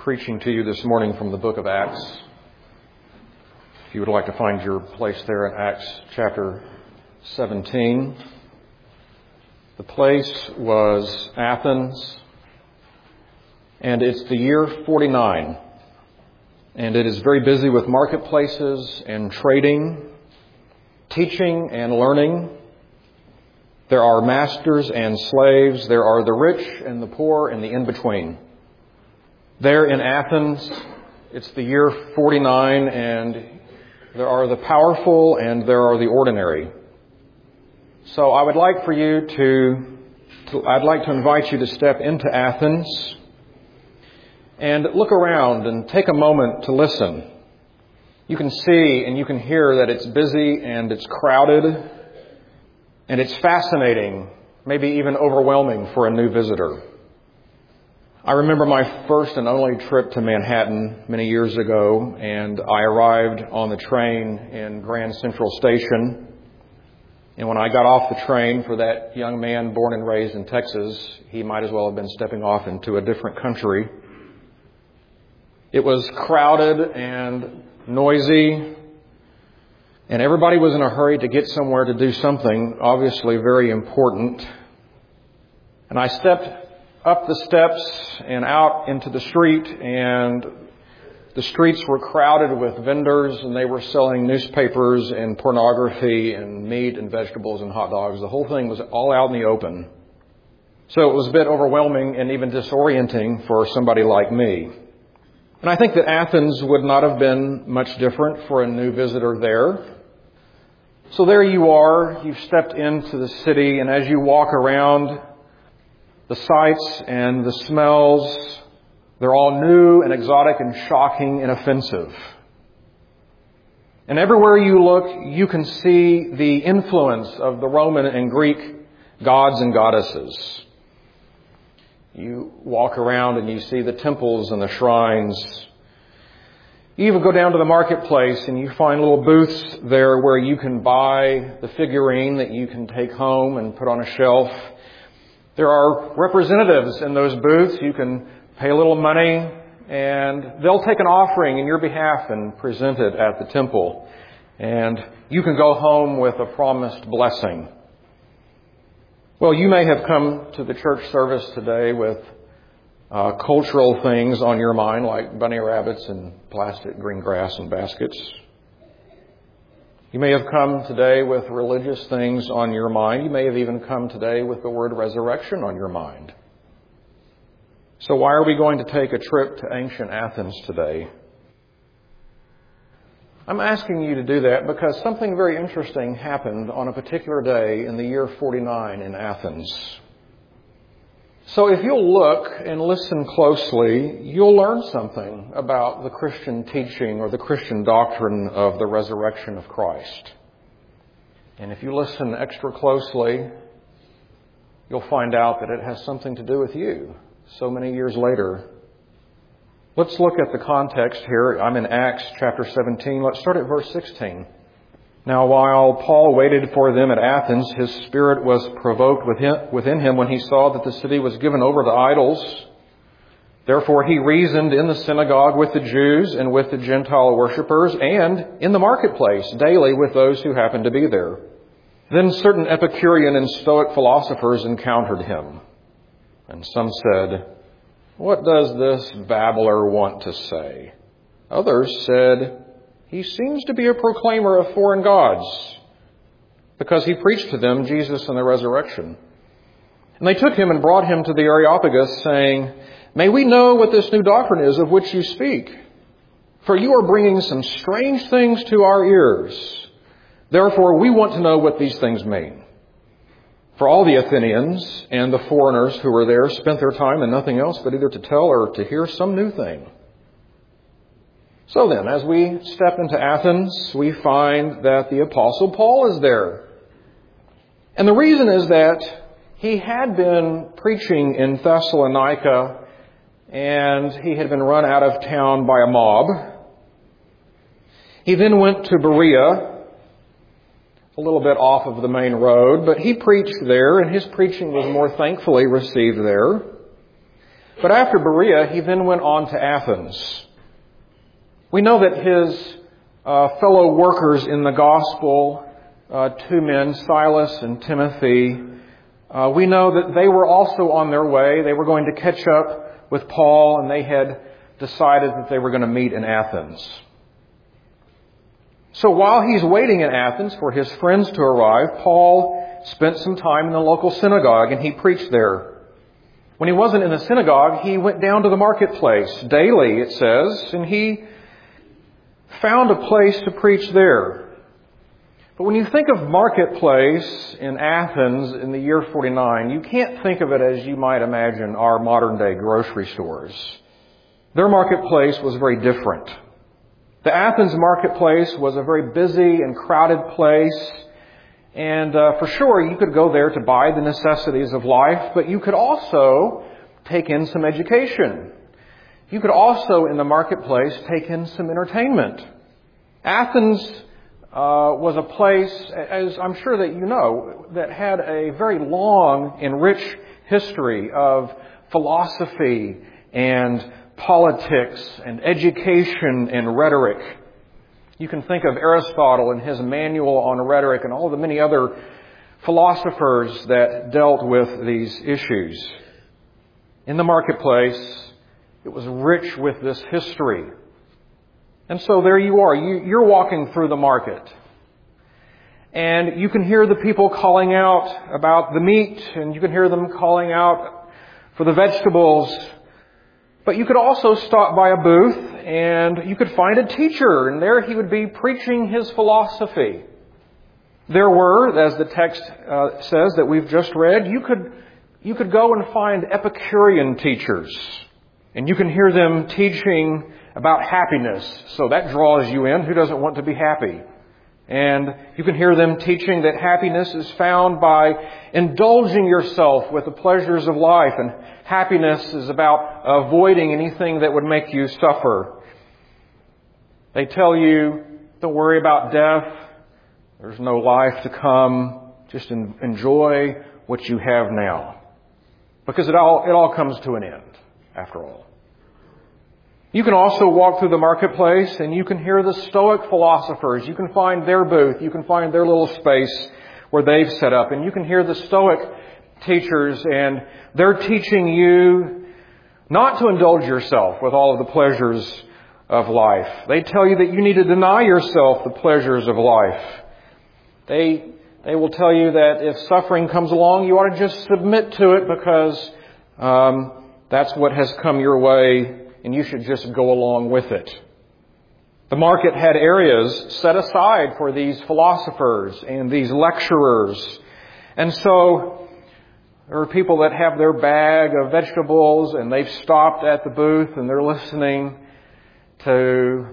preaching to you this morning from the book of Acts. If you would like to find your place there in Acts chapter 17. The place was Athens, and it's the year 49. And it is very busy with marketplaces and trading, teaching and learning. There are masters and slaves. There are the rich and the poor and the in-between. There in Athens, it's the year 49, and there are the powerful and there are the ordinary. So I would like for you I'd like to invite you to step into Athens and look around and take a moment to listen. You can see and you can hear that it's busy and it's crowded and it's fascinating, maybe even overwhelming for a new visitor. I remember my first and only trip to Manhattan many years ago, and I arrived on the train in Grand Central Station. And when I got off the train, for that young man born and raised in Texas, he might as well have been stepping off into a different country. It was crowded and noisy, and everybody was in a hurry to get somewhere to do something, obviously very important. And I stepped up the steps and out into the street, and the streets were crowded with vendors, and they were selling newspapers and pornography and meat and vegetables and hot dogs. The whole thing was all out in the open. So it was a bit overwhelming and even disorienting for somebody like me. And I think that Athens would not have been much different for a new visitor there. So there you are, you've stepped into the city, and as you walk around, the sights and the smells, they're all new and exotic and shocking and offensive. And everywhere you look, you can see the influence of the Roman and Greek gods and goddesses. You walk around and you see the temples and the shrines. You even go down to the marketplace and you find little booths there where you can buy the figurine that you can take home and put on a shelf. There are representatives in those booths. You can pay a little money and they'll take an offering in your behalf and present it at the temple. And you can go home with a promised blessing. Well, you may have come to the church service today with cultural things on your mind, like bunny rabbits and plastic green grass and baskets. You may have come today with religious things on your mind. You may have even come today with the word resurrection on your mind. So why are we going to take a trip to ancient Athens today? I'm asking you to do that because something very interesting happened on a particular day in the year 49 in Athens. So if you'll look and listen closely, you'll learn something about the Christian teaching or the Christian doctrine of the resurrection of Christ. And if you listen extra closely, you'll find out that it has something to do with you so many years later. Let's look at the context here. I'm in Acts chapter 17. Let's start at verse 16. Now, while Paul waited for them at Athens, his spirit was provoked within him when he saw that the city was given over to idols. Therefore, he reasoned in the synagogue with the Jews and with the Gentile worshippers, and in the marketplace daily with those who happened to be there. Then certain Epicurean and Stoic philosophers encountered him. And some said, "What does this babbler want to say?" Others said, "He seems to be a proclaimer of foreign gods," because he preached to them Jesus and the resurrection. And they took him and brought him to the Areopagus, saying, "May we know what this new doctrine is of which you speak? For you are bringing some strange things to our ears. Therefore, we want to know what these things mean." For all the Athenians and the foreigners who were there spent their time in nothing else but either to tell or to hear some new thing. So then, as we step into Athens, we find that the Apostle Paul is there. And the reason is that he had been preaching in Thessalonica, and he had been run out of town by a mob. He then went to Berea, a little bit off of the main road, but he preached there, and his preaching was more thankfully received there. But after Berea, he then went on to Athens. We know that his fellow workers in the gospel, two men, Silas and Timothy, we know that they were also on their way. They were going to catch up with Paul, and they had decided that they were going to meet in Athens. So while he's waiting in Athens for his friends to arrive, Paul spent some time in the local synagogue, and he preached there. When he wasn't in the synagogue, he went down to the marketplace daily, it says, and he found a place to preach there. But when you think of marketplace in Athens in the year 49, you can't think of it as you might imagine our modern-day grocery stores. Their marketplace was very different. The Athens marketplace was a very busy and crowded place, and for sure you could go there to buy the necessities of life, but you could also take in some education. You could also, in the marketplace, take in some entertainment. Athens was a place, as I'm sure that you know, that had a very long and rich history of philosophy and politics and education and rhetoric. You can think of Aristotle and his manual on rhetoric and all the many other philosophers that dealt with these issues. In the marketplace, it was rich with this history. And so there you are. You're walking through the market. And you can hear the people calling out about the meat, and you can hear them calling out for the vegetables. But you could also stop by a booth and you could find a teacher, and there he would be preaching his philosophy. There were, as the text says that we've just read, you could go and find Epicurean teachers, and you can hear them teaching about happiness. So that draws you in. Who doesn't want to be happy? And you can hear them teaching that happiness is found by indulging yourself with the pleasures of life, and happiness is about avoiding anything that would make you suffer. They tell you, don't worry about death. There's no life to come. Just enjoy what you have now. Because it all comes to an end, after all. You can also walk through the marketplace and you can hear the Stoic philosophers. You can find their booth. You can find their little space where they've set up. And you can hear the Stoic teachers, and they're teaching you not to indulge yourself with all of the pleasures of life. They tell you that you need to deny yourself the pleasures of life. They will tell you that if suffering comes along, you ought to just submit to it because that's what has come your way, and you should just go along with it. The market had areas set aside for these philosophers and these lecturers. And so there are people that have their bag of vegetables and they've stopped at the booth and they're listening to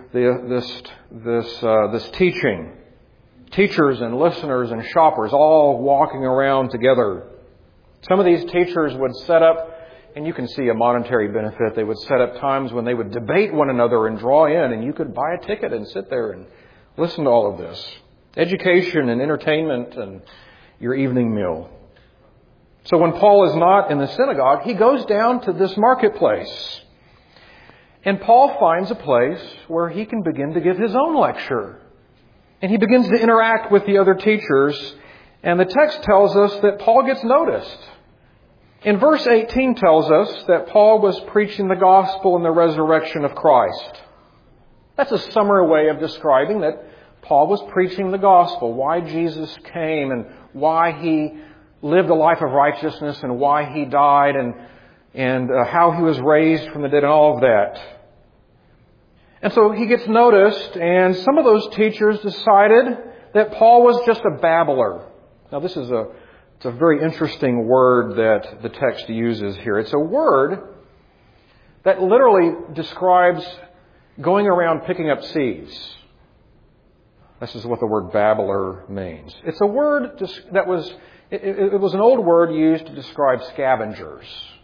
this teaching. Teachers and listeners and shoppers all walking around together. Some of these teachers would set up, and you can see a monetary benefit, they would set up times when they would debate one another and draw in, and you could buy a ticket and sit there and listen to all of this. Education and entertainment and your evening meal. So when Paul is not in the synagogue, he goes down to this marketplace. And Paul finds a place where he can begin to give his own lecture. And he begins to interact with the other teachers. And the text tells us that Paul gets noticed. In verse 18 tells us that Paul was preaching the gospel and the resurrection of Christ. That's a summary way of describing that Paul was preaching the gospel, why Jesus came and why he lived a life of righteousness and why he died and how he was raised from the dead and all of that. And so he gets noticed, and some of those teachers decided that Paul was just a babbler. Now this is it's a very interesting word that the text uses here. It's a word that literally describes going around picking up seeds. This is what the word babbler means. It's a word that was, it was an old word used to describe scavengers.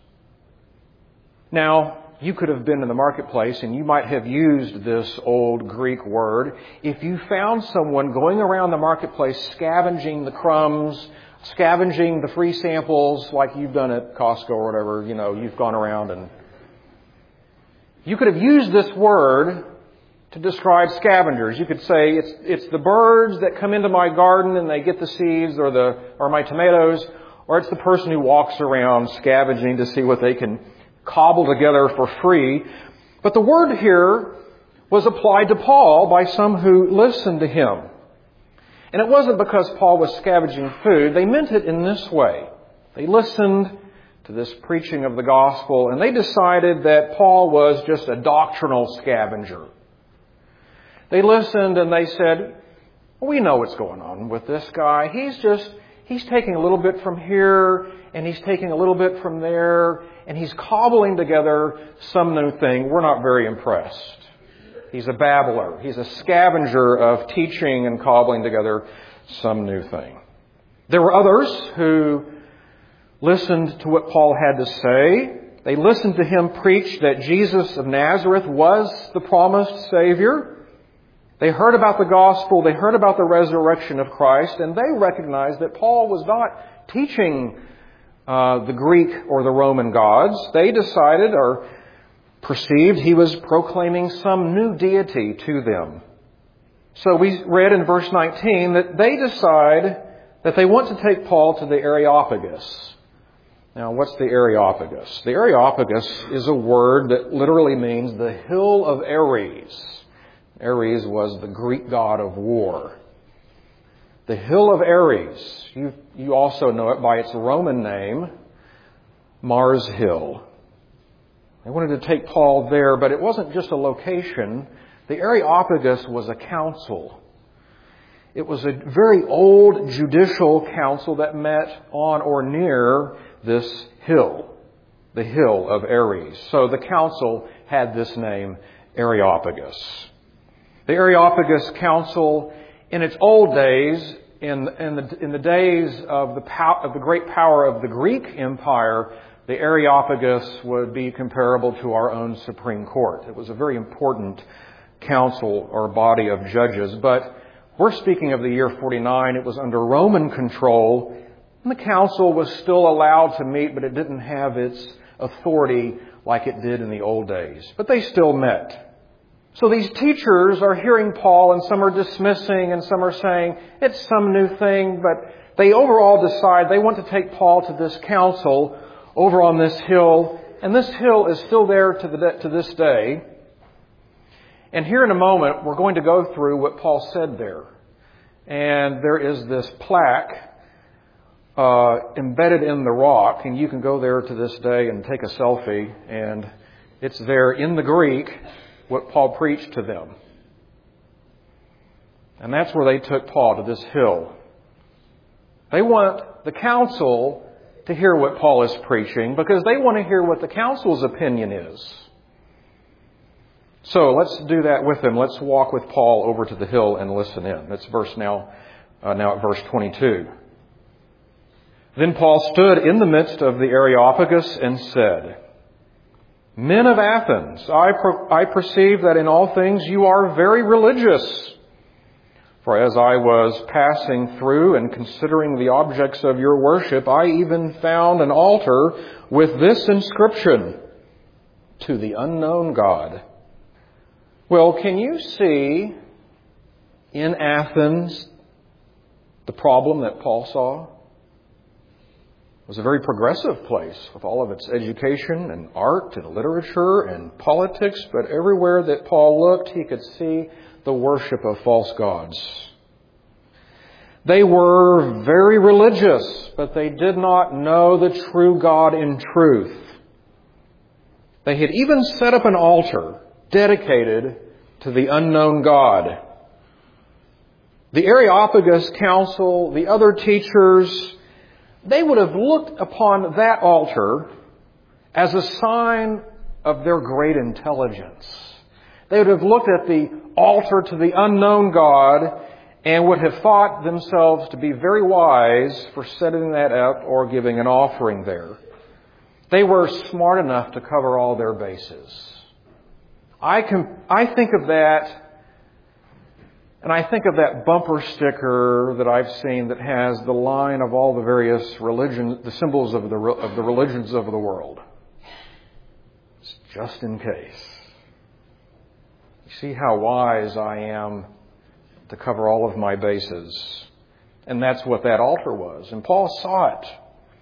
Now, you could have been in the marketplace and you might have used this old Greek word if you found someone going around the marketplace scavenging the crumbs, scavenging the free samples like you've done at Costco or whatever. You know, you've gone around and You could have used this word to describe scavengers. You could say it's the birds that come into my garden and they get the seeds or my tomatoes, or it's the person who walks around scavenging to see what they can cobble together for free. But the word here was applied to Paul by some who listened to him. And it wasn't because Paul was scavenging food. They meant it in this way. They listened to this preaching of the gospel, and they decided that Paul was just a doctrinal scavenger. They listened and they said, we know what's going on with this guy. He's taking a little bit from here, and he's taking a little bit from there, and he's cobbling together some new thing. We're not very impressed. He's a babbler. He's a scavenger of teaching and cobbling together some new thing. There were others who listened to what Paul had to say. They listened to him preach that Jesus of Nazareth was the promised Savior. They heard about the gospel. They heard about the resurrection of Christ, and they recognized that Paul was not teaching the Greek or the Roman gods. They decided or perceived he was proclaiming some new deity to them. So we read in verse 19 that they decide that they want to take Paul to the Areopagus. Now, what's the Areopagus? The Areopagus is a word that literally means the hill of Ares. Ares was the Greek god of war. The hill of Ares. You also know it by its Roman name, Mars Hill. They wanted to take Paul there, but it wasn't just a location. The Areopagus was a council. It was a very old judicial council that met on or near this hill, the hill of Ares. So the council had this name, Areopagus. The Areopagus Council, in its old days, in the days of the great power of the Greek Empire, the Areopagus would be comparable to our own Supreme Court. It was a very important council or body of judges. But we're speaking of the year 49. It was under Roman control, and the council was still allowed to meet, but it didn't have its authority like it did in the old days. But they still met. So these teachers are hearing Paul, and some are dismissing, and some are saying it's some new thing, but they overall decide they want to take Paul to this council over on this hill, and this hill is still there to this day. And here in a moment, we're going to go through what Paul said there. And there is this plaque embedded in the rock, and you can go there to this day and take a selfie, and it's there in the Greek, what Paul preached to them. And that's where they took Paul, to this hill. They want the council to hear what Paul is preaching, because they want to hear what the council's opinion is. So let's do that with them. Let's walk with Paul over to the hill and listen in. That's now at verse 22. Then Paul stood in the midst of the Areopagus and said, Men of Athens, I perceive that in all things you are very religious. For as I was passing through and considering the objects of your worship, I even found an altar with this inscription, To the Unknown God. Well, can you see in Athens the problem that Paul saw? It was a very progressive place with all of its education and art and literature and politics, but everywhere that Paul looked, he could see the worship of false gods. They were very religious, but they did not know the true God in truth. They had even set up an altar dedicated to the unknown God. The Areopagus Council, the other teachers, they would have looked upon that altar as a sign of their great intelligence. They would have looked at the altar to the unknown God and would have thought themselves to be very wise for setting that up or giving an offering there. They were smart enough to cover all their bases. I think of that, and I think of that bumper sticker that I've seen that has the line of all the various religions, the symbols of the religions of the world. It's just in case. You see how wise I am to cover all of my bases. And that's what that altar was. And Paul saw it.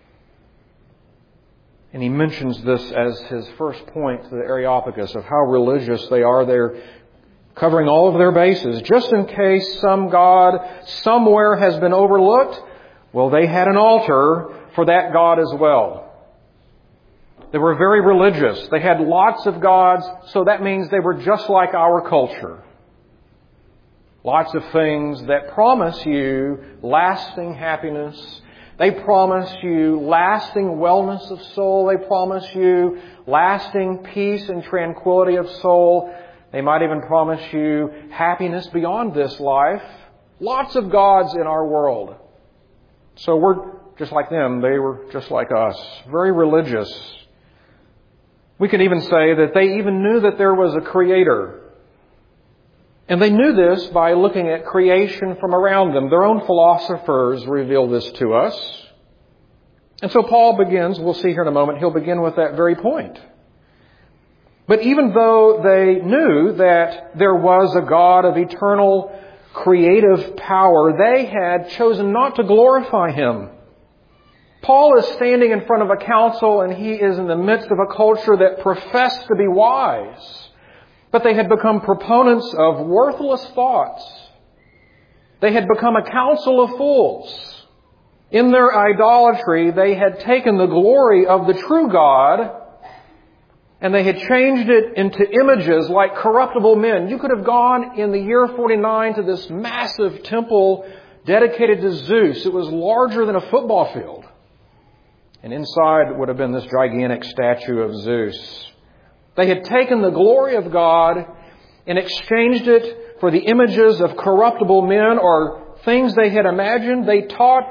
And he mentions this as his first point to the Areopagus of how religious they are. They're covering all of their bases. Just in case some god somewhere has been overlooked, well, they had an altar for that god as well. They were very religious. They had lots of gods, so that means they were just like our culture. Lots of things that promise you lasting happiness. They promise you lasting wellness of soul. They promise you lasting peace and tranquility of soul. They might even promise you happiness beyond this life. Lots of gods in our world. So we're just like them. They were just like us. Very religious. We can even say that they even knew that there was a creator. And they knew this by looking at creation from around them. Their own philosophers reveal this to us. And so Paul begins, we'll see here in a moment, he'll begin with that very point. But even though they knew that there was a God of eternal creative power, they had chosen not to glorify Him. Paul is standing in front of a council and he is in the midst of a culture that professed to be wise. But they had become proponents of worthless thoughts. They had become a council of fools. In their idolatry, they had taken the glory of the true God and they had changed it into images like corruptible men. You could have gone in the year 49 to this massive temple dedicated to Zeus. It was larger than a football field. And inside would have been this gigantic statue of Zeus. They had taken the glory of God and exchanged it for the images of corruptible men or things they had imagined. They taught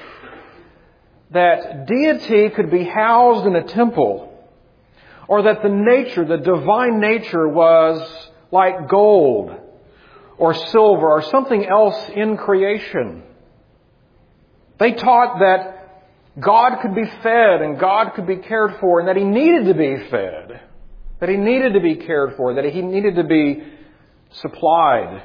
that deity could be housed in a temple, or that the divine nature was like gold or silver or something else in creation. They taught that God could be fed and God could be cared for and that He needed to be fed, that He needed to be cared for, that He needed to be supplied.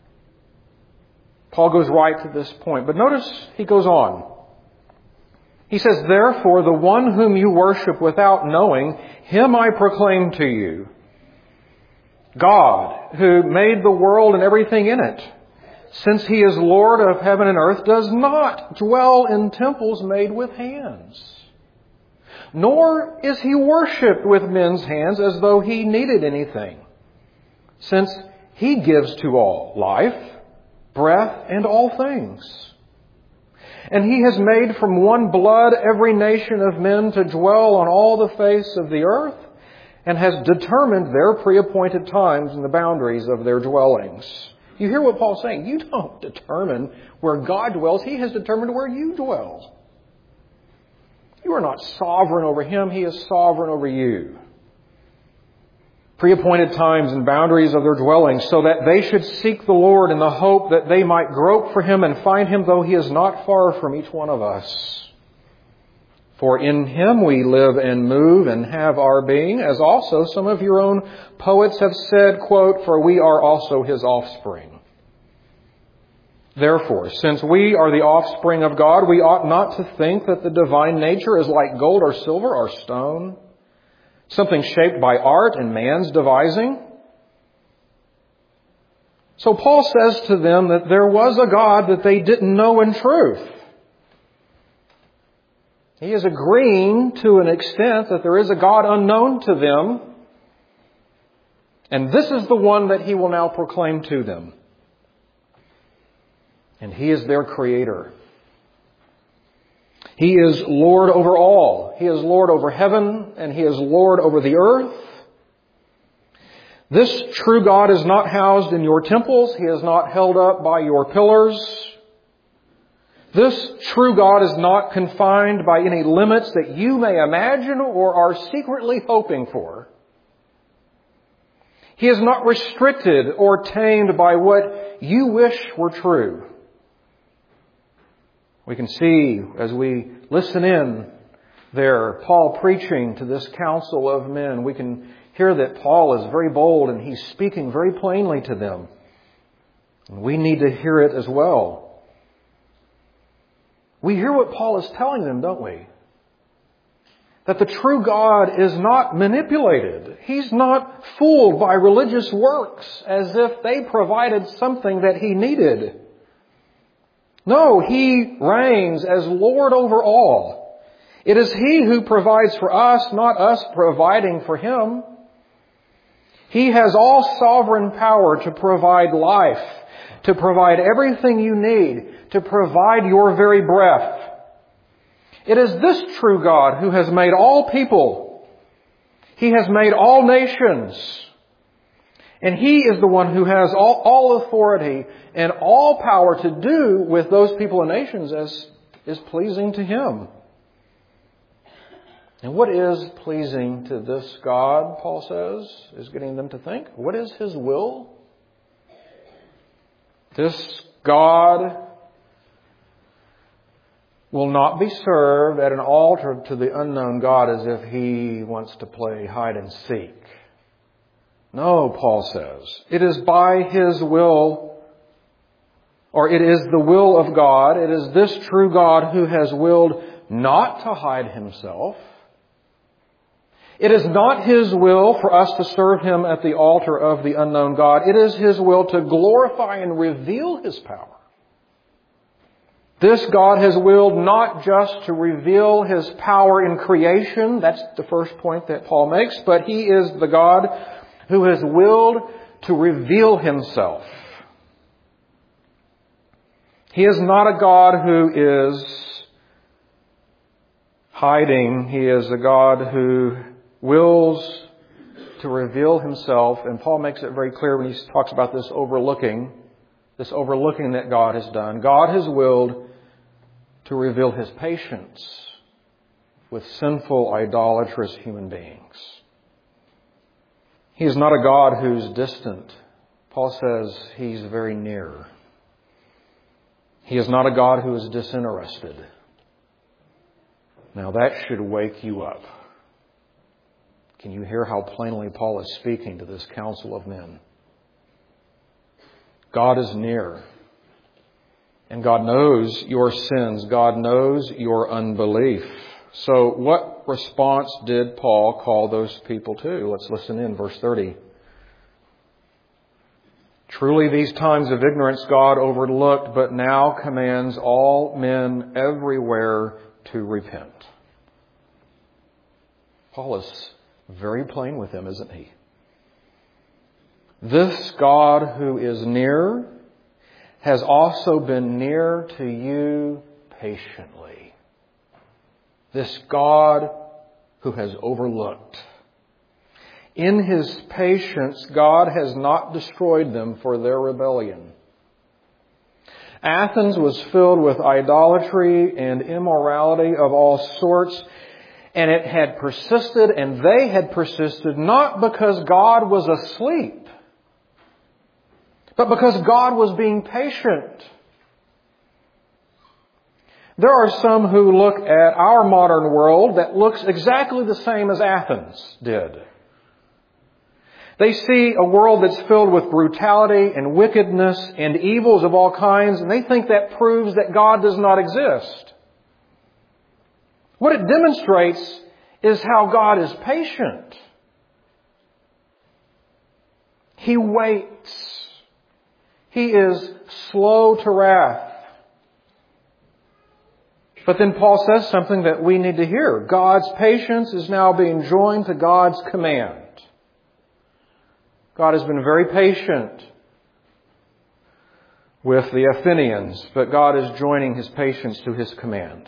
Paul goes right to this point. But notice he goes on. He says, "Therefore, the one whom you worship without knowing, Him I proclaim to you. God, who made the world and everything in it, since He is Lord of heaven and earth, does not dwell in temples made with hands. Nor is He worshipped with men's hands as though He needed anything, since He gives to all life, breath, and all things. And He has made from one blood every nation of men to dwell on all the face of the earth, and has determined their pre-appointed times and the boundaries of their dwellings." You hear what Paul's saying. You don't determine where God dwells. He has determined where you dwell. You are not sovereign over Him. He is sovereign over you. Pre-appointed times and boundaries of their dwellings, so that they should seek the Lord in the hope that they might grope for Him and find Him, though He is not far from each one of us. For in Him we live and move and have our being, as also some of your own poets have said, quote, "For we are also His offspring." Therefore, since we are the offspring of God, we ought not to think that the divine nature is like gold or silver or stone, something shaped by art and man's devising. So Paul says to them that there was a God that they didn't know in truth. He is agreeing to an extent that there is a God unknown to them. And this is the one that He will now proclaim to them. And He is their Creator. He is Lord over all. He is Lord over heaven and He is Lord over the earth. This true God is not housed in your temples. He is not held up by your pillars. This true God is not confined by any limits that you may imagine or are secretly hoping for. He is not restricted or tamed by what you wish were true. We can see as we listen in there, Paul preaching to this council of men, we can Hear that Paul is very bold and he's speaking very plainly to them. And we need to hear it as well. We hear what Paul is telling them, don't we? That the true God is not manipulated. He's not fooled by religious works as if they provided something that He needed. No, He reigns as Lord over all. It is He who provides for us, not us providing for Him. He has all sovereign power to provide life, to provide everything you need, to provide your very breath. It is this true God who has made all people. He has made all nations. And He is the one who has all authority and all power to do with those people and nations as is pleasing to Him. And what is pleasing to this God, Paul says, is getting them to think? What is His will? This God will not be served at an altar to the unknown God as if He wants to play hide and seek. No, Paul says. It is by His will, or it is the will of God. It is this true God who has willed not to hide Himself. It is not His will for us to serve Him at the altar of the unknown God. It is His will to glorify and reveal His power. This God has willed not just to reveal His power in creation. That's the first point that Paul makes. But He is the God who has willed to reveal Himself. He is not a God who is hiding. He is a God who wills to reveal Himself. And Paul makes it very clear when he talks about this overlooking that God has done. God has willed to reveal His patience with sinful, idolatrous human beings. He is not a God who's distant. Paul says He's very near. He is not a God who is disinterested. Now that should wake you up. Can you hear how plainly Paul is speaking to this council of men? God is near. And God knows your sins. God knows your unbelief. So what response did Paul call those people to? Let's listen in verse 30. Truly these times of ignorance God overlooked, but now commands all men everywhere to repent. Paul is very plain with them, isn't he? This God who is near has also been near to you patiently. This God who has overlooked. In His patience, God has not destroyed them for their rebellion. Athens was filled with idolatry and immorality of all sorts, and it had persisted, and they had persisted not because God was asleep, but because God was being patient. There are some who look at our modern world that looks exactly the same as Athens did. They see a world that's filled with brutality and wickedness and evils of all kinds, and they think that proves that God does not exist. What it demonstrates is how God is patient. He waits. He is slow to wrath. But then Paul says something that we need to hear. God's patience is now being joined to God's command. God has been very patient with the Athenians, but God is joining His patience to His command.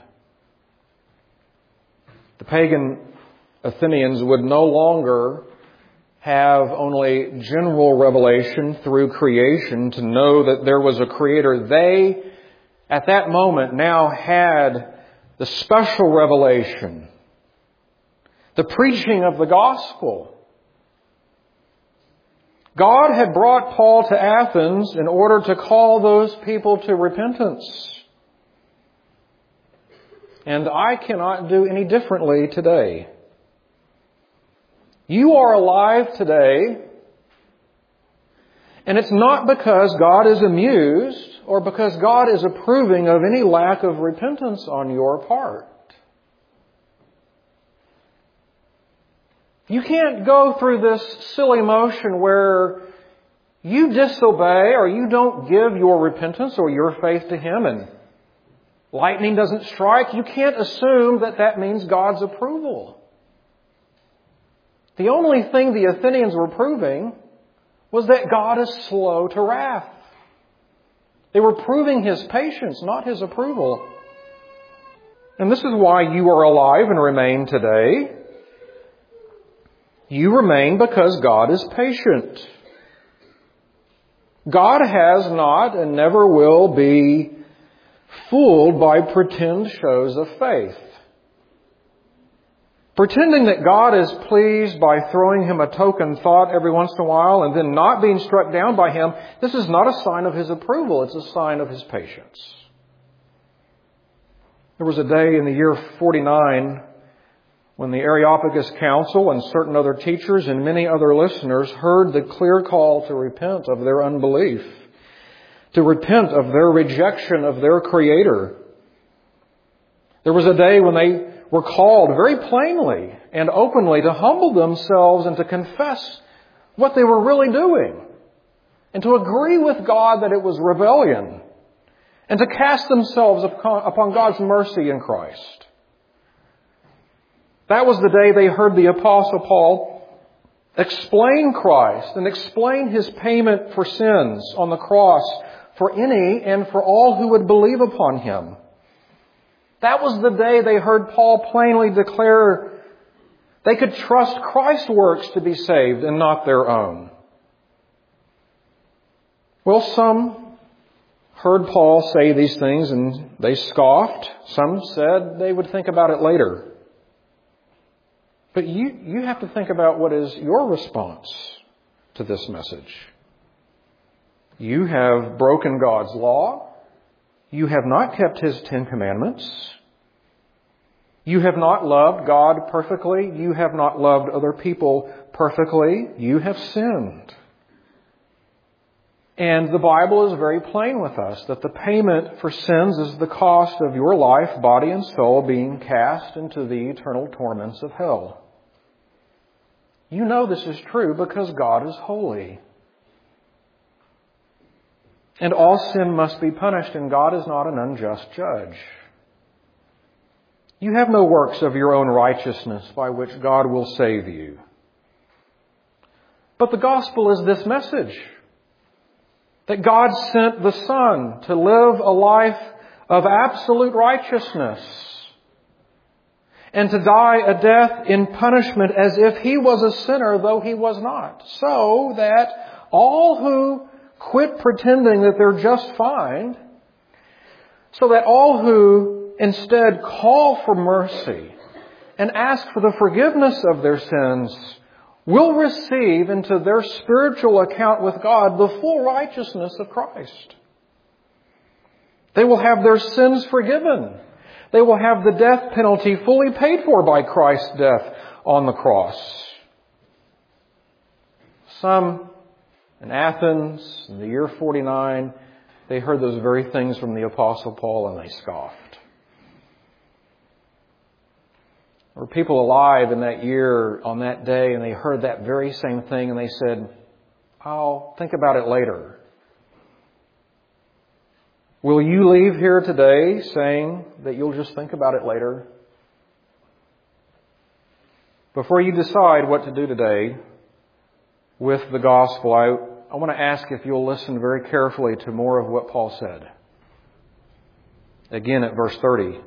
The pagan Athenians would no longer have only general revelation through creation to know that there was a Creator. They, at that moment, now had the special revelation, the preaching of the gospel. God had brought Paul to Athens in order to call those people to repentance. And I cannot do any differently today. You are alive today, and it's not because God is amused or because God is approving of any lack of repentance on your part. You can't go through this silly motion where you disobey or you don't give your repentance or your faith to Him and lightning doesn't strike. You can't assume that that means God's approval. The only thing the Athenians were proving was that God is slow to wrath. They were proving His patience, not His approval. And this is why you are alive and remain today. You remain because God is patient. God has not and never will be fooled by pretend shows of faith. Pretending that God is pleased by throwing Him a token thought every once in a while and then not being struck down by Him, this is not a sign of His approval. It's a sign of His patience. There was a day in the year 49 when the Areopagus Council and certain other teachers and many other listeners heard the clear call to repent of their unbelief, to repent of their rejection of their Creator. There was a day when they were called very plainly and openly to humble themselves and to confess what they were really doing and to agree with God that it was rebellion and to cast themselves upon God's mercy in Christ. That was the day they heard the Apostle Paul explain Christ and explain His payment for sins on the cross for any and for all who would believe upon Him. That was the day they heard Paul plainly declare they could trust Christ's works to be saved and not their own. Well, some heard Paul say these things and they scoffed. Some said they would think about it later. But you have to think about what is your response to this message. You have broken God's law. You have not kept His 10 Commandments. You have not loved God perfectly. You have not loved other people perfectly. You have sinned. And the Bible is very plain with us that the payment for sins is the cost of your life, body, and soul being cast into the eternal torments of hell. You know this is true because God is holy. And all sin must be punished, and God is not an unjust judge. You have no works of your own righteousness by which God will save you. But the gospel is this message, that God sent the Son to live a life of absolute righteousness and to die a death in punishment as if He was a sinner, though He was not, so that all who quit pretending that they're just fine, so that all who instead call for mercy and ask for the forgiveness of their sins will receive into their spiritual account with God the full righteousness of Christ. They will have their sins forgiven. They will have the death penalty fully paid for by Christ's death on the cross. Some in Athens, in the year 49, they heard those very things from the Apostle Paul and they scoffed. There were people alive in that year on that day and they heard that very same thing and they said, I'll think about it later. Will you leave here today saying that you'll just think about it later? Before you decide what to do today with the gospel, I want to ask if you'll listen very carefully to more of what Paul said. Again at verse 30.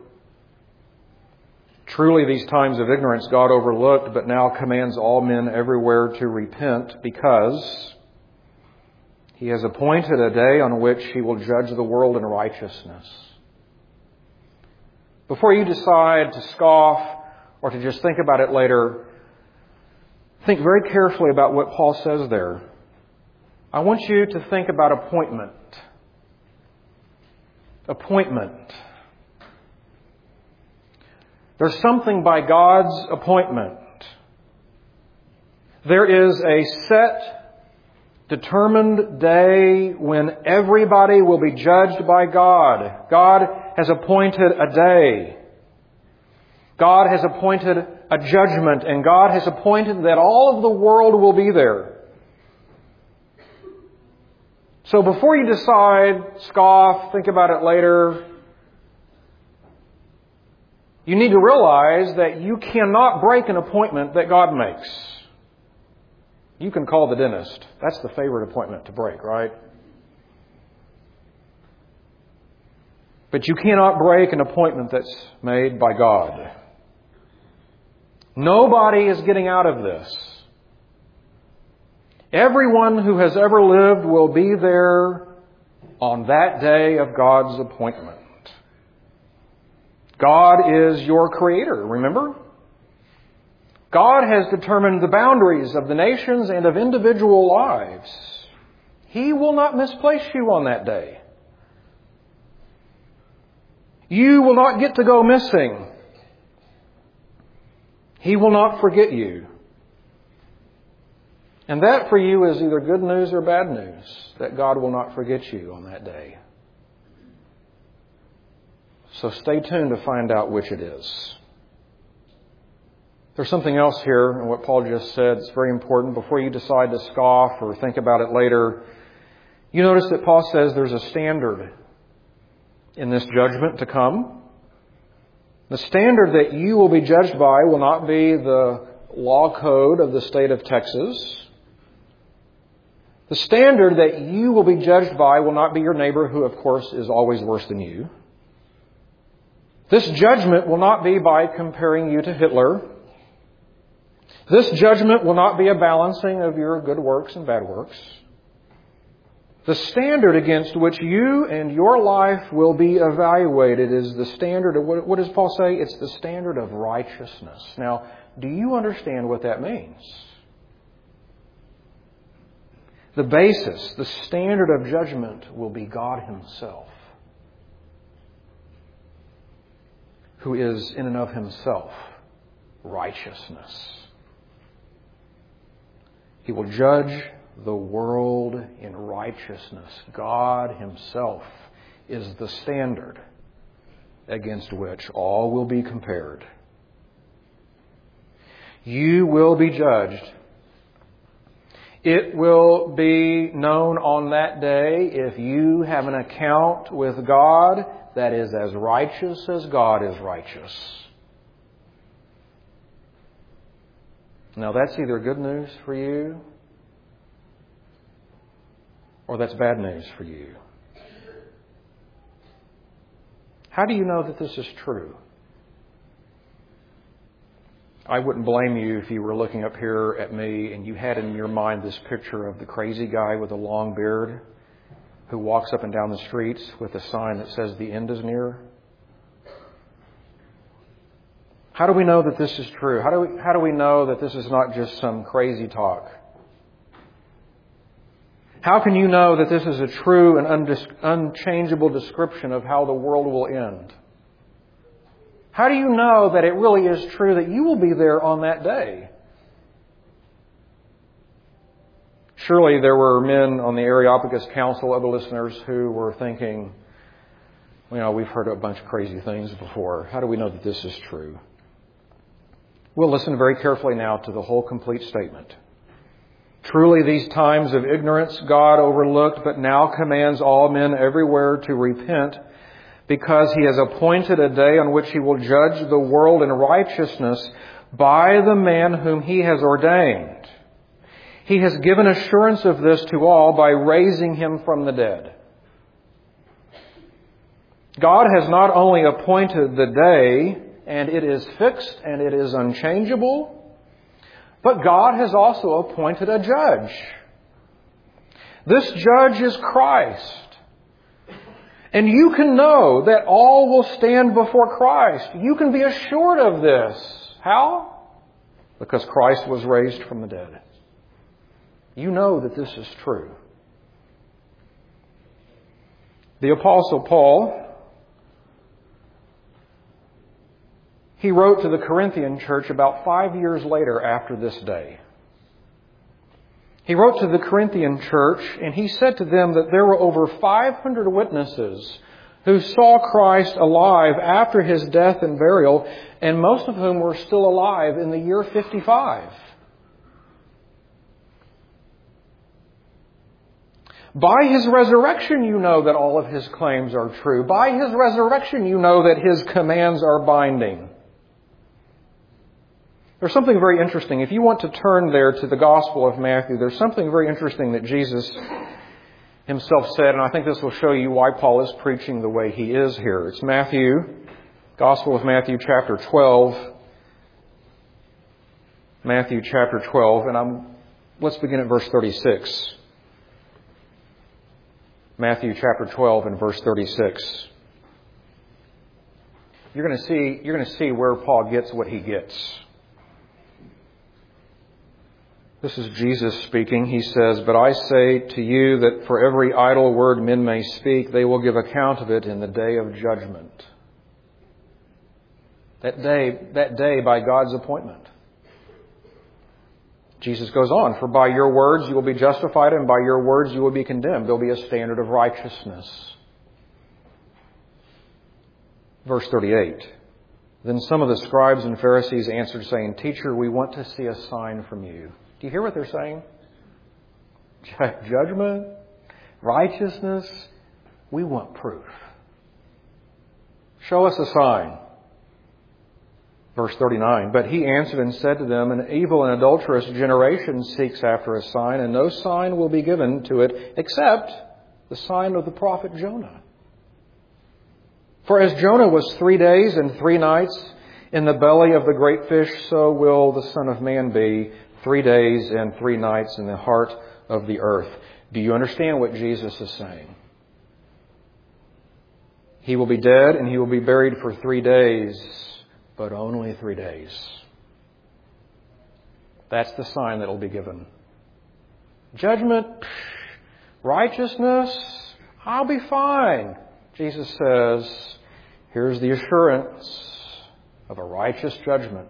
Truly these times of ignorance God overlooked, but now commands all men everywhere to repent, because He has appointed a day on which He will judge the world in righteousness. Before you decide to scoff or to just think about it later, think very carefully about what Paul says there. I want you to think about appointment. Appointment. There's something by God's appointment. There is a set, determined day when everybody will be judged by God. God has appointed a day. God has appointed a judgment, and God has appointed that all of the world will be there. So before you decide, scoff, think about it later, you need to realize that you cannot break an appointment that God makes. You can call the dentist. That's the favorite appointment to break, right? But you cannot break an appointment that's made by God. Nobody is getting out of this. Everyone who has ever lived will be there on that day of God's appointment. God is your Creator, remember? God has determined the boundaries of the nations and of individual lives. He will not misplace you on that day. You will not get to go missing. He will not forget you. And that for you is either good news or bad news, that God will not forget you on that day. So stay tuned to find out which it is. There's something else here in what Paul just said. It's very important. Before you decide to scoff or think about it later, you notice that Paul says there's a standard in this judgment to come. The standard that you will be judged by will not be the law code of the state of Texas. The standard that you will be judged by will not be your neighbor, who, of course, is always worse than you. This judgment will not be by comparing you to Hitler. This judgment will not be a balancing of your good works and bad works. The standard against which you and your life will be evaluated is the standard of, what does Paul say? It's the standard of righteousness. Now, do you understand what that means? The basis, the standard of judgment will be God Himself, who is in and of Himself righteousness. He will judge the world in righteousness. God Himself is the standard against which all will be compared. You will be judged. It will be known on that day if you have an account with God that is as righteous as God is righteous. Now that's either good news for you or that's bad news for you. How do you know that this is true? I wouldn't blame you if you were looking up here at me and you had in your mind this picture of the crazy guy with a long beard who walks up and down the streets with a sign that says the end is near. How do we know that this is true? How do we know that this is not just some crazy talk? How can you know that this is a true and unchangeable description of how the world will end? How do you know that it really is true that you will be there on that day? Surely there were men on the Areopagus Council, other listeners, who were thinking, we've heard a bunch of crazy things before. How do we know that this is true? We'll listen very carefully now to the whole complete statement. Truly these times of ignorance God overlooked, but now commands all men everywhere to repent, because He has appointed a day on which He will judge the world in righteousness by the man whom He has ordained. He has given assurance of this to all by raising Him from the dead. God has not only appointed the day, and it is fixed and it is unchangeable, but God has also appointed a judge. This judge is Christ. And you can know that all will stand before Christ. You can be assured of this. How? Because Christ was raised from the dead. You know that this is true. The Apostle Paul, he wrote to the Corinthian church about 5 years later after this day. He wrote to the Corinthian church, and he said to them that there were over 500 witnesses who saw Christ alive after His death and burial, and most of whom were still alive in the year 55. By His resurrection, you know that all of His claims are true. By His resurrection, you know that His commands are binding. There's something very interesting. If you want to turn there to the Gospel of Matthew, there's something very interesting that Jesus Himself said, and I think this will show you why Paul is preaching the way he is here. It's Matthew, Gospel of Matthew, chapter 12. Matthew, chapter 12, and let's begin at verse 36. Matthew, chapter 12, and verse 36. You're going to see where Paul gets what he gets. This is Jesus speaking. He says, "But I say to you that for every idle word men may speak, they will give account of it in the day of judgment." That day by God's appointment. Jesus goes on, "For by your words you will be justified, and by your words you will be condemned." There'll be a standard of righteousness. Verse 38. "Then some of the scribes and Pharisees answered, saying, 'Teacher, we want to see a sign from you.'" Do you hear what they're saying? Judgment, righteousness, we want proof. Show us a sign. Verse 39, "But He answered and said to them, An evil and adulterous generation seeks after a sign, and no sign will be given to it except the sign of the prophet Jonah. For as Jonah was 3 days and 3 nights in the belly of the great fish, so will the Son of Man be 3 days and 3 nights in the heart of the earth." Do you understand what Jesus is saying? He will be dead and He will be buried for 3 days, but only 3 days. That's the sign that will be given. Judgment, righteousness, I'll be fine. Jesus says, here's the assurance of a righteous judgment.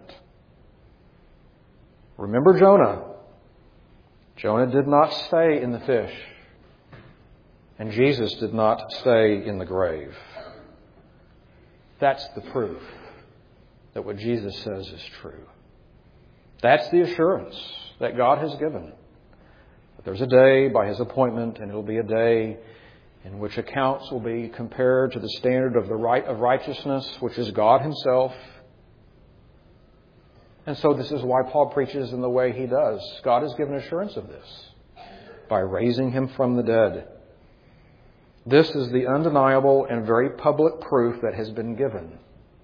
Remember Jonah. Jonah did not stay in the fish. And Jesus did not stay in the grave. That's the proof that what Jesus says is true. That's the assurance that God has given. That there's a day by His appointment, and it'll be a day in which accounts will be compared to the standard of righteousness, which is God Himself. And so this is why Paul preaches in the way he does. God has given assurance of this by raising Him from the dead. This is the undeniable and very public proof that has been given.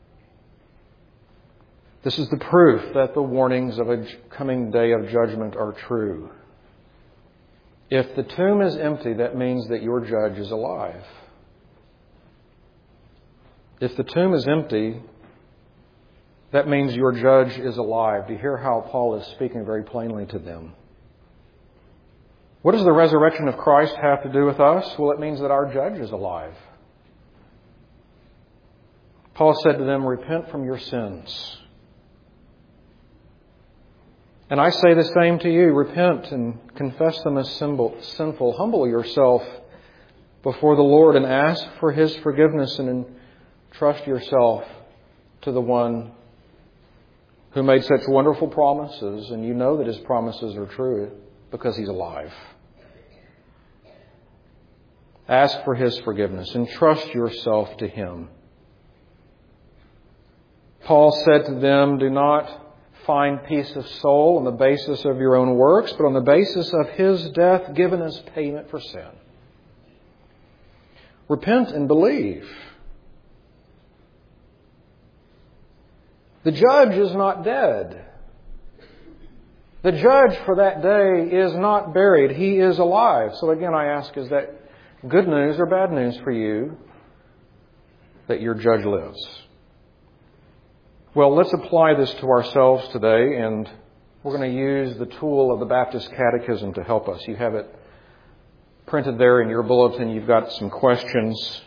This is the proof that the warnings of a coming day of judgment are true. If the tomb is empty, that means that your judge is alive. If the tomb is empty, that means your judge is alive. Do you hear how Paul is speaking very plainly to them? What does the resurrection of Christ have to do with us? Well, it means that our judge is alive. Paul said to them, "Repent from your sins." And I say the same to you. Repent and confess them as sinful. Humble yourself before the Lord and ask for His forgiveness, and entrust yourself to the One who made such wonderful promises, and you know that His promises are true because He's alive. Ask for His forgiveness. Entrust yourself to Him. Paul said to them, "Do not find peace of soul on the basis of your own works, but on the basis of His death given as payment for sin." Repent and believe. The judge is not dead. The judge for that day is not buried. He is alive. So again, I ask, is that good news or bad news for you that your judge lives? Well, let's apply this to ourselves today, and we're going to use the tool of the Baptist Catechism to help us. You have it printed there in your bulletin. You've got some questions.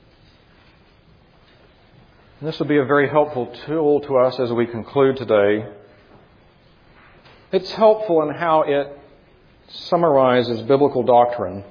And this will be a very helpful tool to us as we conclude today. It's helpful in how it summarizes biblical doctrine.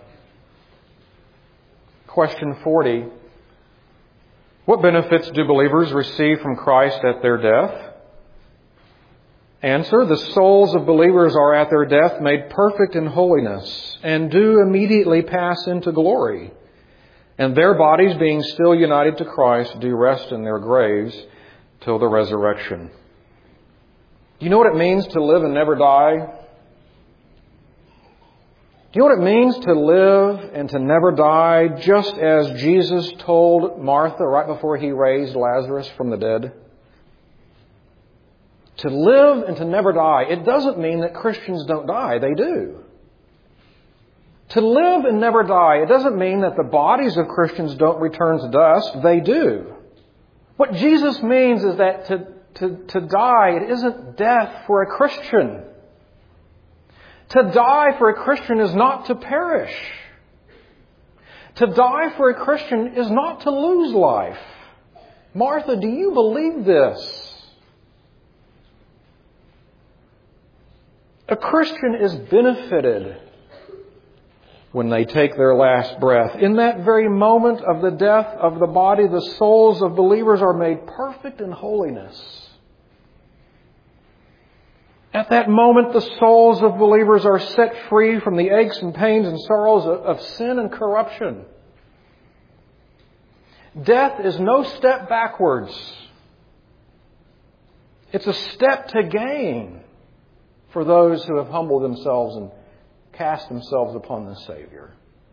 Question 40. What benefits do believers receive from Christ at their death? Answer, the souls of believers are at their death made perfect in holiness and do immediately pass into glory. And their bodies, being still united to Christ, do rest in their graves till the resurrection. Do you know what it means to live and never die? Do you know what it means to live and to never die, just as Jesus told Martha right before He raised Lazarus from the dead? To live and to never die. It doesn't mean that Christians don't die. They do. To live and never die, it doesn't mean that the bodies of Christians don't return to dust. They do. What Jesus means is that to die, it isn't death for a Christian. To die for a Christian is not to perish. To die for a Christian is not to lose life. Martha, do you believe this? A Christian is benefited when they take their last breath. In that very moment of the death of the body, the souls of believers are made perfect in holiness. At that moment, the souls of believers are set free from the aches and pains and sorrows of sin and corruption. Death is no step backwards. It's a step to gain for those who have humbled themselves and cast themselves upon the Savior.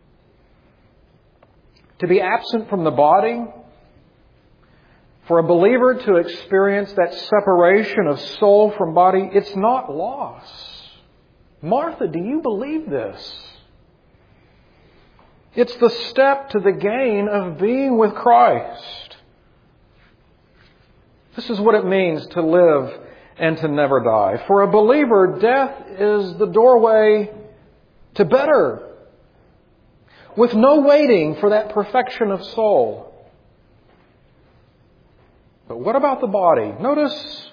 To be absent from the body, for a believer to experience that separation of soul from body, it's not loss. Martha, do you believe this? It's the step to the gain of being with Christ. This is what it means to live and to never die. For a believer, death is the doorway to better, with no waiting for that perfection of soul. But what about the body? Notice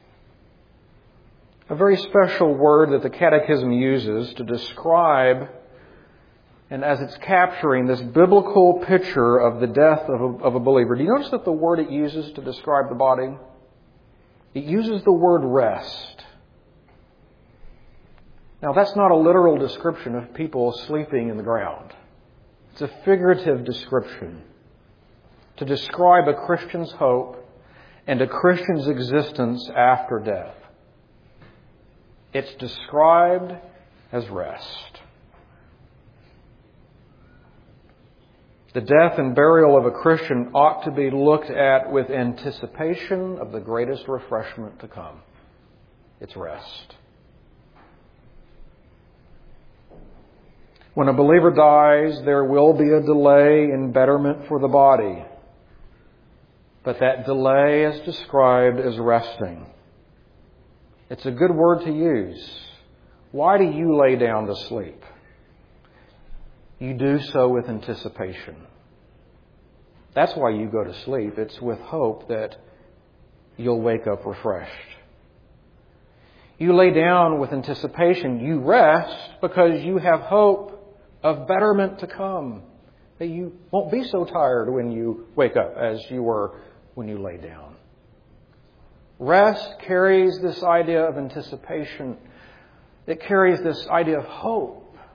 a very special word that the Catechism uses to describe, and as it's capturing this biblical picture of the death of a believer. Do you notice that the word it uses to describe the body? It uses the word rest. Now, that's not a literal description of people sleeping in the ground. It's a figurative description to describe a Christian's hope and a Christian's existence after death. It's described as rest. The death and burial of a Christian ought to be looked at with anticipation of the greatest refreshment to come. It's rest. When a believer dies, there will be a delay in betterment for the body. But that delay is described as resting. It's a good word to use. Why do you lay down to sleep? You do so with anticipation. That's why you go to sleep. It's with hope that you'll wake up refreshed. You lay down with anticipation. You rest because you have hope of betterment to come. That you won't be so tired when you wake up as you were when you lay down. Rest carries this idea of anticipation. It carries this idea of hope.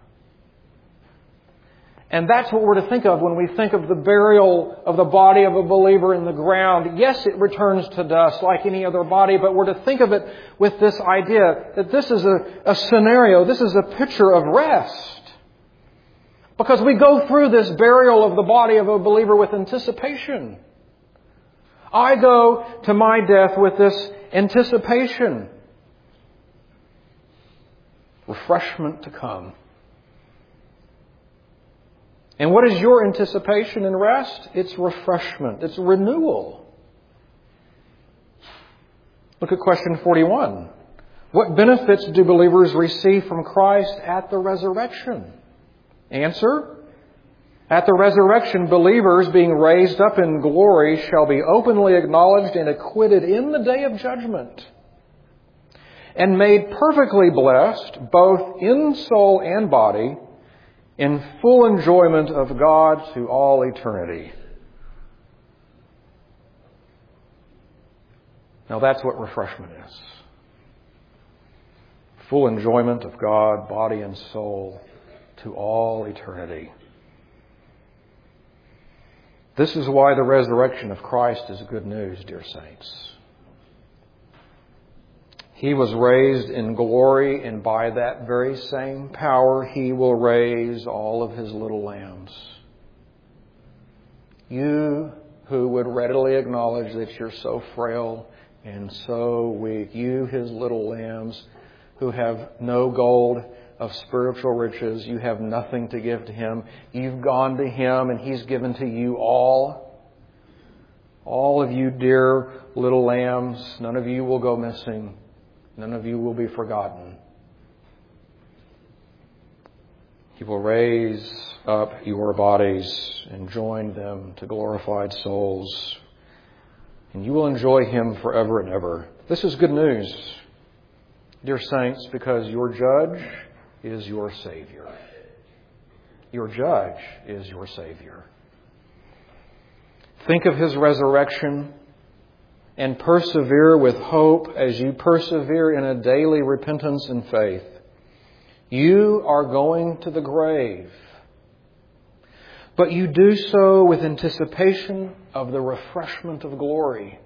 And that's what we're to think of when we think of the burial of the body of a believer in the ground. Yes, it returns to dust like any other body, but we're to think of it with this idea that this is a scenario, this is a picture of rest. Because we go through this burial of the body of a believer with anticipation. I go to my death with this anticipation. Refreshment to come. And what is your anticipation and rest? It's refreshment. It's renewal. Look at question 41. What benefits do believers receive from Christ at the resurrection? Answer. At the resurrection, believers being raised up in glory shall be openly acknowledged and acquitted in the day of judgment. and made perfectly blessed, both in soul and body, in full enjoyment of God to all eternity. Now that's what refreshment is. Full enjoyment of God, body and soul, to all eternity. This is why the resurrection of Christ is good news, dear saints. He was raised in glory, and by that very same power He will raise all of His little lambs. You who would readily acknowledge that you're so frail and so weak, you, His little lambs, who have no gold of spiritual riches, you have nothing to give to Him. You've gone to Him and He's given to you all. All of you dear little lambs, none of you will go missing. None of you will be forgotten. He will raise up your bodies and join them to glorified souls. And you will enjoy Him forever and ever. This is good news, dear saints, because your judge is your Savior. Your judge is your Savior. Think of His resurrection and persevere with hope as you persevere in a daily repentance and faith. You are going to the grave, but you do so with anticipation of the refreshment of glory.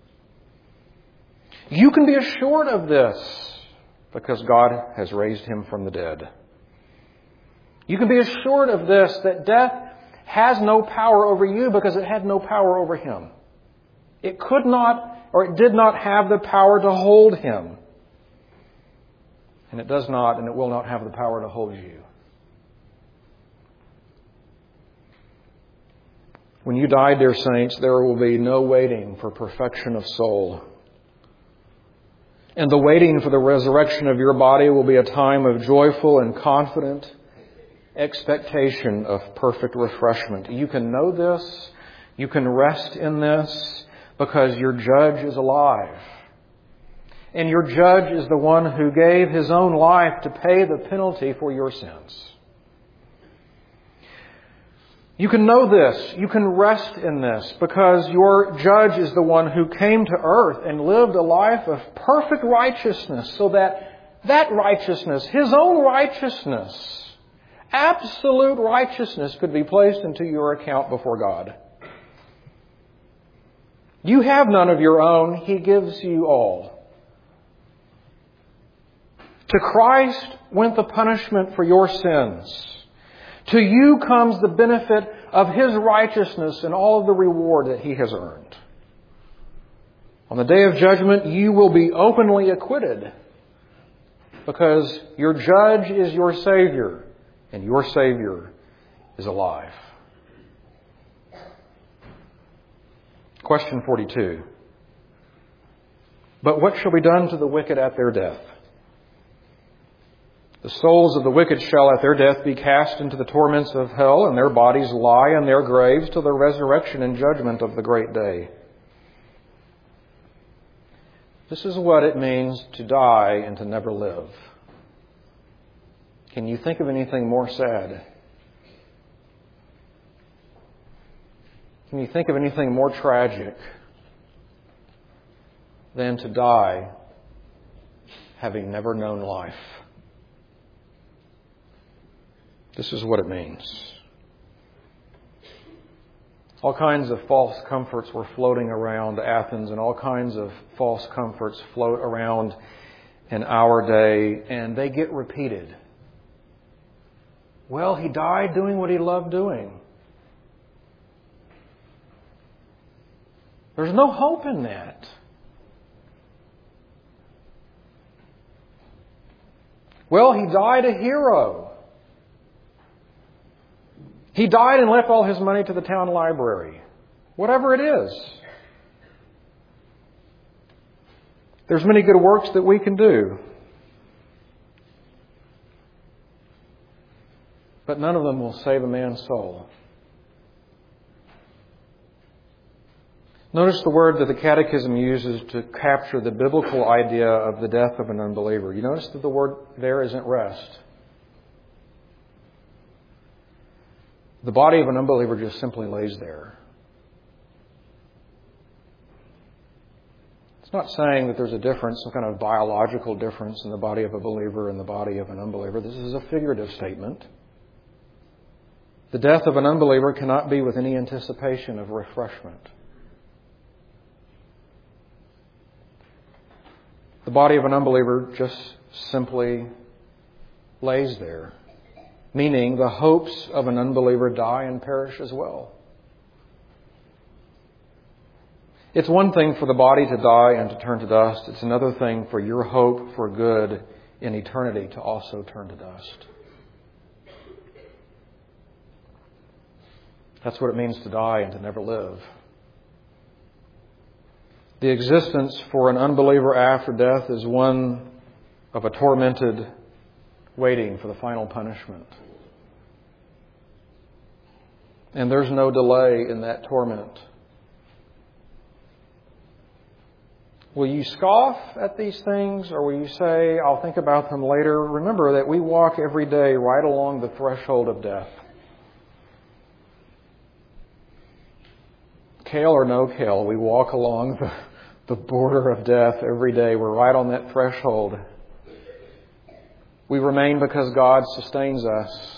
You can be assured of this because God has raised Him from the dead. You can be assured of this, that death has no power over you because it had no power over Him. It could not, or it did not have the power to hold Him. And it does not, and it will not have the power to hold you. When you die, dear saints, there will be no waiting for perfection of soul. And the waiting for the resurrection of your body will be a time of joyful and confident expectation of perfect refreshment. You can know this. You can rest in this. Because your judge is alive. And your judge is the one who gave His own life to pay the penalty for your sins. You can know this. You can rest in this because your judge is the one who came to earth and lived a life of perfect righteousness so that righteousness, His own righteousness, absolute righteousness could be placed into your account before God. You have none of your own. He gives you all. To Christ went the punishment for your sins. To you comes the benefit of His righteousness and all of the reward that He has earned. On the day of judgment, you will be openly acquitted because your judge is your Savior and your Savior is alive. Question 42. But what shall be done to the wicked at their death? The souls of the wicked shall at their death be cast into the torments of hell, and their bodies lie in their graves till the resurrection and judgment of the great day. This is what it means to die and to never live. Can you think of anything more sad? Can you think of anything more tragic than to die having never known life? This is what it means. All kinds of false comforts were floating around Athens, and all kinds of false comforts float around in our day, and they get repeated. Well, he died doing what he loved doing. There's no hope in that. Well, he died a hero. He died and left all his money to the town library. Whatever it is. There's many good works that we can do. But none of them will save a man's soul. Notice the word that the Catechism uses to capture the biblical idea of the death of an unbeliever. You notice that the word there isn't rest. The body of an unbeliever just simply lays there. It's not saying that there's a difference, some kind of biological difference in the body of a believer and the body of an unbeliever. This is a figurative statement. The death of an unbeliever cannot be with any anticipation of refreshment. The body of an unbeliever just simply lays there, meaning the hopes of an unbeliever die and perish as well. It's one thing for the body to die and to turn to dust. It's another thing for your hope for good in eternity to also turn to dust. That's what it means to die and to never live. The existence for an unbeliever after death is one of a tormented waiting for the final punishment. And there's no delay in that torment. Will you scoff at these things, or will you say, I'll think about them later? Remember that we walk every day right along the threshold of death. Kale or no kale, we walk along the border of death every day. We're right on that threshold. We remain because God sustains us.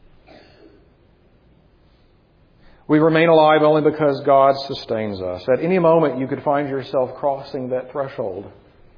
We remain alive only because God sustains us. At any moment, you could find yourself crossing that threshold.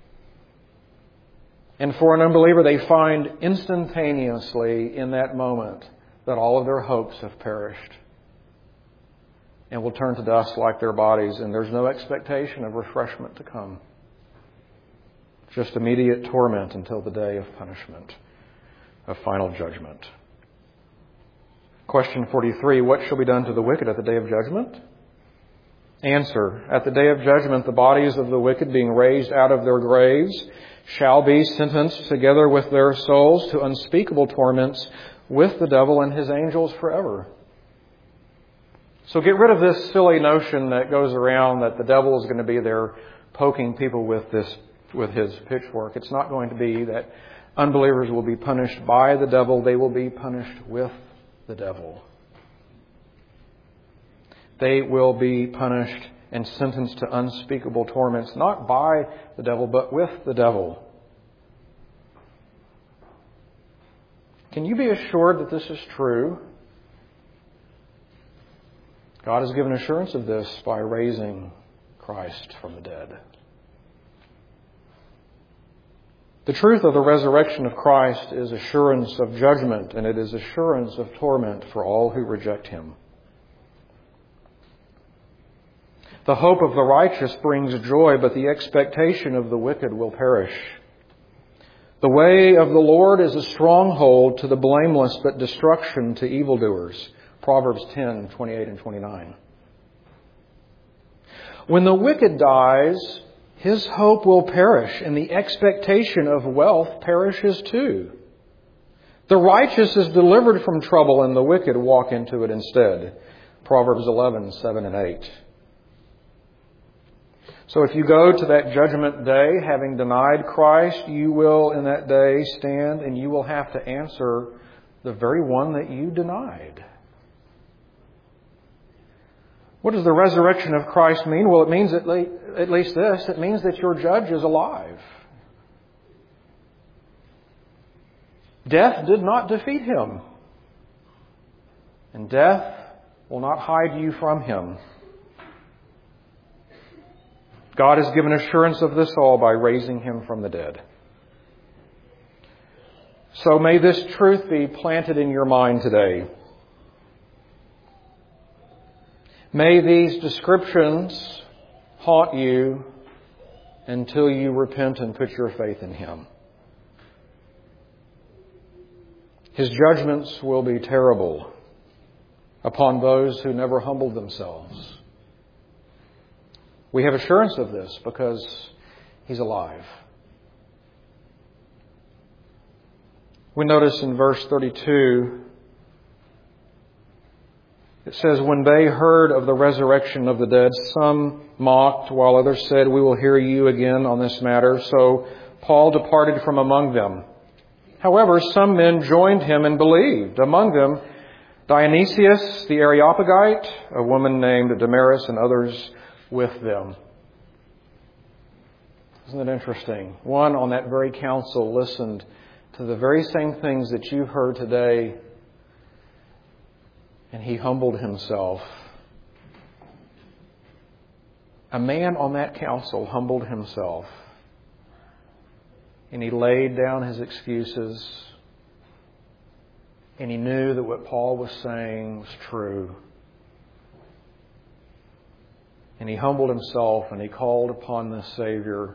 And for an unbeliever, they find instantaneously in that moment that all of their hopes have perished and will turn to dust like their bodies, and there's no expectation of refreshment to come. Just immediate torment until the day of punishment, of final judgment. Question 43, what shall be done to the wicked at the day of judgment? Answer, at the day of judgment, the bodies of the wicked being raised out of their graves shall be sentenced together with their souls to unspeakable torments with the devil and his angels forever. So get rid of this silly notion that goes around that the devil is going to be there poking people with his pitchfork. It's not going to be that unbelievers will be punished by the devil. They will be punished with the devil. They will be punished and sentenced to unspeakable torments, not by the devil, but with the devil. Can you be assured that this is true? God has given assurance of this by raising Christ from the dead. The truth of the resurrection of Christ is assurance of judgment, and it is assurance of torment for all who reject Him. The hope of the righteous brings joy, but the expectation of the wicked will perish. The way of the Lord is a stronghold to the blameless, but destruction to evildoers. Proverbs 10:28 and 29. When the wicked dies, his hope will perish, and the expectation of wealth perishes too. The righteous is delivered from trouble, and the wicked walk into it instead. Proverbs 11:7 and 8. So if you go to that judgment day, having denied Christ, you will in that day stand and you will have to answer the very one that you denied. What does the resurrection of Christ mean? Well, it means at least this. It means that your judge is alive. Death did not defeat Him. And death will not hide you from Him. God has given assurance of this all by raising Him from the dead. So may this truth be planted in your mind today. May these descriptions haunt you until you repent and put your faith in Him. His judgments will be terrible upon those who never humbled themselves. We have assurance of this because He's alive. We notice in verse 32 It says, when they heard of the resurrection of the dead, some mocked, while others said, we will hear you again on this matter. So Paul departed from among them. However, some men joined him and believed. Among them, Dionysius the Areopagite, a woman named Damaris, and others with them. Isn't it interesting? One on that very council listened to the very same things that you've heard today, and he humbled himself. A man on that council humbled himself, and he laid down his excuses, and he knew that what Paul was saying was true. And he humbled himself, and he called upon the Savior.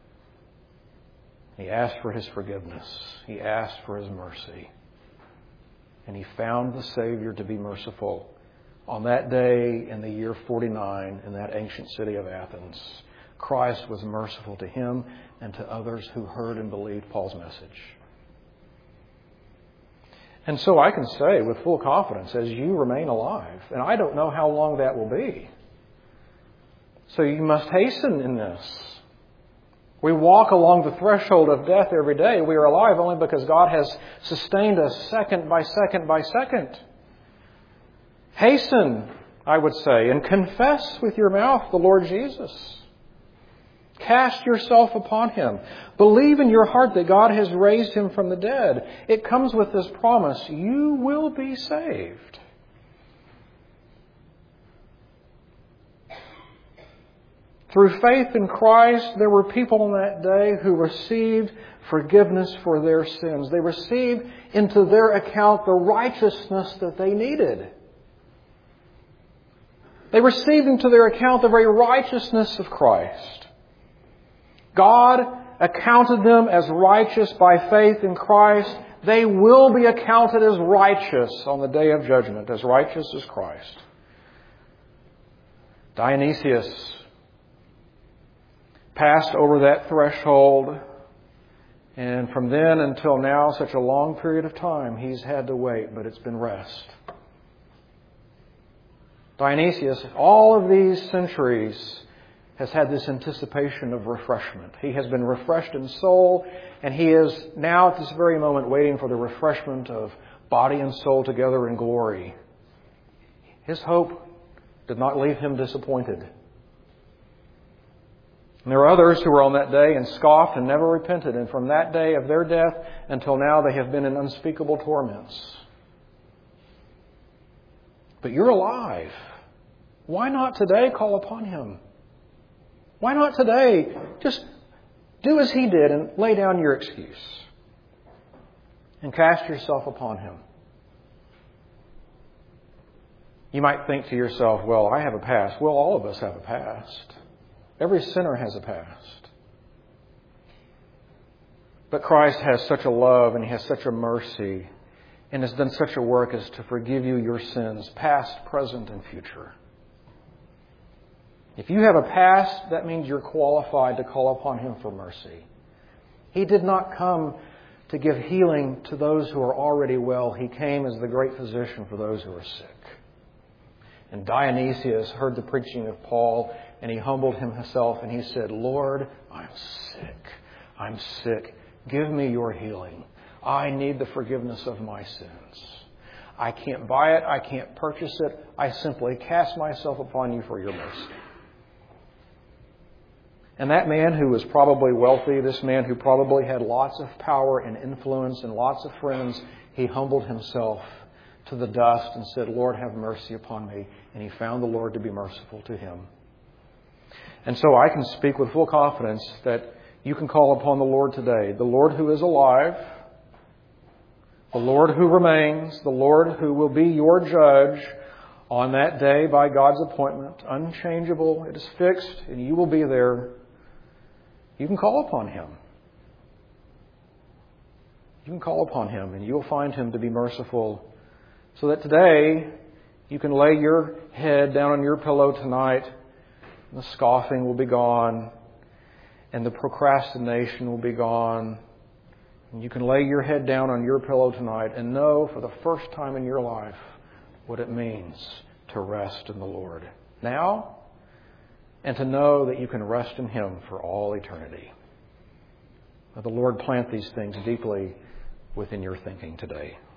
He asked for His forgiveness. He asked for His mercy. And he found the Savior to be merciful on that day in the year 49 in that ancient city of Athens. Christ was merciful to him and to others who heard and believed Paul's message. And so I can say with full confidence, as you remain alive, and I don't know how long that will be, so you must hasten in this. We walk along the threshold of death every day. We are alive only because God has sustained us second by second by second. Hasten, I would say, and confess with your mouth the Lord Jesus. Cast yourself upon Him. Believe in your heart that God has raised Him from the dead. It comes with this promise, you will be saved. Through faith in Christ, there were people on that day who received forgiveness for their sins. They received into their account the righteousness that they needed. They received into their account the very righteousness of Christ. God accounted them as righteous by faith in Christ. They will be accounted as righteous on the day of judgment, as righteous as Christ. Dionysius passed over that threshold, and from then until now, such a long period of time, he's had to wait, but it's been rest. Dionysius, all of these centuries, has had this anticipation of refreshment. He has been refreshed in soul, and he is now at this very moment waiting for the refreshment of body and soul together in glory. His hope did not leave him disappointed. And there are others who were on that day and scoffed and never repented. And from that day of their death until now, they have been in unspeakable torments. But you're alive. Why not today call upon Him? Why not today just do as He did and lay down your excuse and cast yourself upon Him? You might think to yourself, well, I have a past. Well, all of us have a past. Every sinner has a past. But Christ has such a love and He has such a mercy and has done such a work as to forgive you your sins, past, present, and future. If you have a past, that means you're qualified to call upon Him for mercy. He did not come to give healing to those who are already well. He came as the great physician for those who are sick. And Dionysius heard the preaching of Paul, and he humbled himself, and he said, Lord, I'm sick. I'm sick. Give me your healing. I need the forgiveness of my sins. I can't buy it. I can't purchase it. I simply cast myself upon you for your mercy. And that man who was probably wealthy, this man who probably had lots of power and influence and lots of friends, he humbled himself to the dust and said, Lord, have mercy upon me. And he found the Lord to be merciful to him. And so I can speak with full confidence that you can call upon the Lord today. The Lord who is alive, the Lord who remains, the Lord who will be your judge on that day by God's appointment, unchangeable, it is fixed, and you will be there. You can call upon Him. You can call upon Him, and you'll find Him to be merciful, so that today you can lay your head down on your pillow tonight, and the scoffing will be gone, and the procrastination will be gone. And you can lay your head down on your pillow tonight and know for the first time in your life what it means to rest in the Lord now and to know that you can rest in Him for all eternity. May the Lord plant these things deeply within your thinking today.